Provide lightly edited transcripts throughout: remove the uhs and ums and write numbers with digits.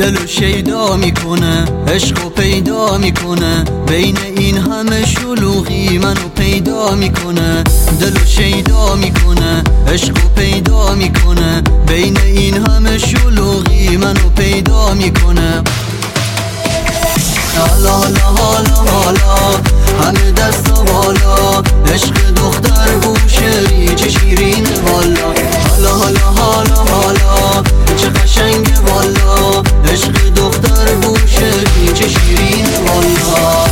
دلو شیدا میکنه، عشقو پیدا میکنه، بین این همه شلوغی منو پیدا میکنه. دلو شیدا میکنه، عشقو پیدا میکنه، بین این همه شلوغی منو پیدا میکنه. حالا حالا حالا حالا همه دستا بالا، عشق دختر بوشهری چه شیرین والا. حالا حالا حالا حالا چه قشنگ والا، عشق دختر بوشهری چه شیرین والا.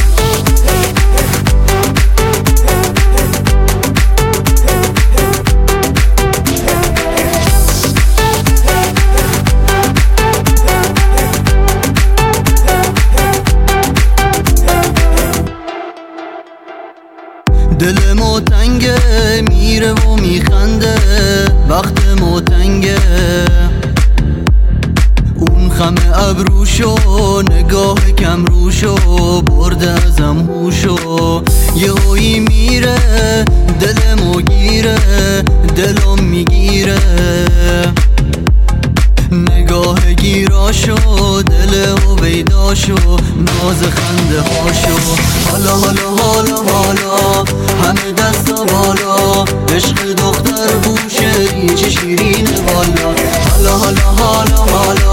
دل موتنگه میره و میخنده، وقت موتنگه اون خمه ابروشو، نگاه کم روشو برده ازم هوشو. یه هایی میره دلمو گیره، دلم میگیره نگاه گیراشو، دل هویداشو، ناز خنده هاشو. حالا حالا حالا حالا همه دستا بالا، عشق دختر بوشهری چه شیرین والا. حالا حالا حالا حالا